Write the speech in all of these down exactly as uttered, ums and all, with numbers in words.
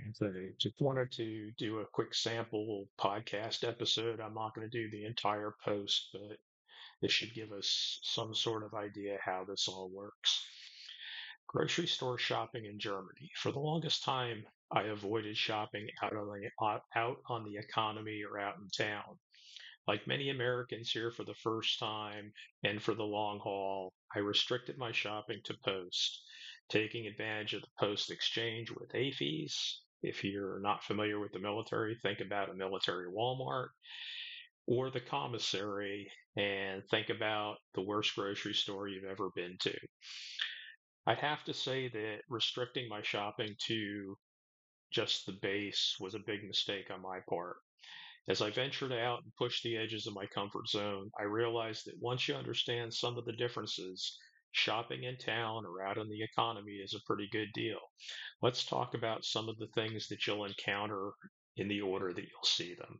So just wanted to do a quick sample podcast episode. I'm not going to do the entire post, but this should give us some sort of idea how this all works. Grocery store shopping in Germany. For the longest time, I avoided shopping out on the out out on the economy or out in town. Like many Americans here for the first time and for the long haul, I restricted my shopping to post, taking advantage of the post exchange with A F E S. If you're not familiar with the military, think about a military Walmart or the commissary and think about the worst grocery store you've ever been to. I'd have to say that restricting my shopping to just the base was a big mistake on my part. As I ventured out and pushed the edges of my comfort zone, I realized that once you understand some of the differences, shopping in town or out in the economy is a pretty good deal. Let's talk about some of the things that you'll encounter in the order that you'll see them.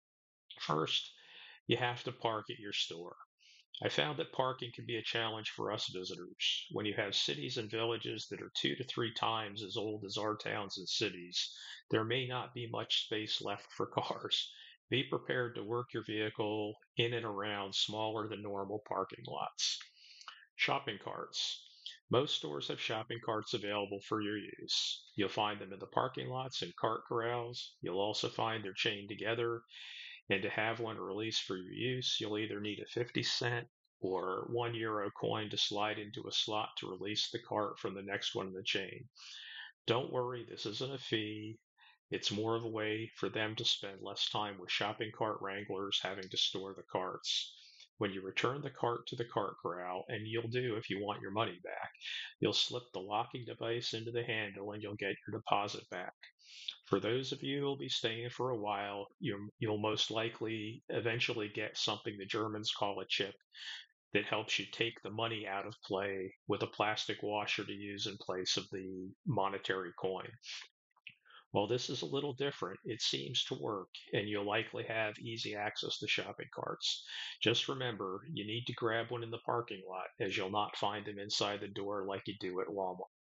First, you have to park at your store. I found that parking can be a challenge for us visitors. When you have cities and villages that are two to three times as old as our towns and cities, there may not be much space left for cars. Be prepared to work your vehicle in and around smaller than normal parking lots. Shopping carts. Most stores have shopping carts available for your use. You'll find them in the parking lots and cart corrals. You'll also find they're chained together, and to have one released for your use, you'll either need a fifty cent or one euro coin to slide into a slot to release the cart from the next one in the chain. Don't worry, this isn't a fee. It's more of a way for them to spend less time with shopping cart wranglers having to store the carts. When you return the cart to the cart corral, and you'll do if you want your money back, you'll slip the locking device into the handle and you'll get your deposit back. For those of you who'll be staying for a while, you, you'll most likely eventually get something the Germans call a chip that helps you take the money out of play with a plastic washer to use in place of the monetary coin. While this is a little different, it seems to work, and you'll likely have easy access to shopping carts. Just remember, you need to grab one in the parking lot, as you'll not find them inside the door like you do at Walmart.